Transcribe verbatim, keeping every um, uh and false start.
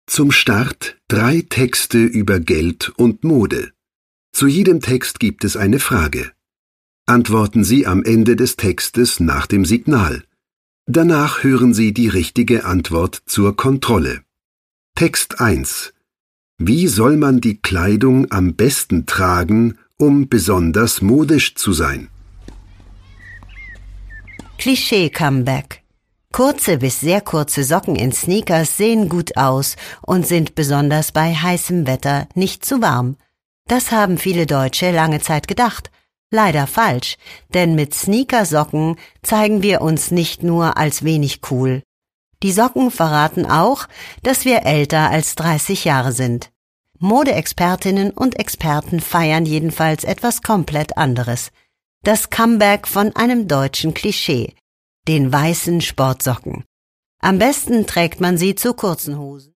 Zum Start drei Texte über Geld und Mode. Zu jedem Text gibt es eine Frage. Antworten Sie am Ende des Textes nach dem Signal. Danach hören Sie die richtige Antwort zur Kontrolle. Text eins. Wie soll man die Kleidung am besten tragen, um besonders modisch zu sein? Klischee-Comeback. Kurze bis sehr kurze Socken in Sneakers sehen gut aus und sind besonders bei heißem Wetter nicht zu warm. Das haben viele Deutsche lange Zeit gedacht. Leider falsch, denn mit Sneakersocken zeigen wir uns nicht nur als wenig cool. Die Socken verraten auch, dass wir älter als dreißig Jahre sind. Modeexpertinnen und Experten feiern jedenfalls etwas komplett anderes. Das Comeback von einem deutschen Klischee, den weißen Sportsocken. Am besten trägt man sie zu kurzen Hosen.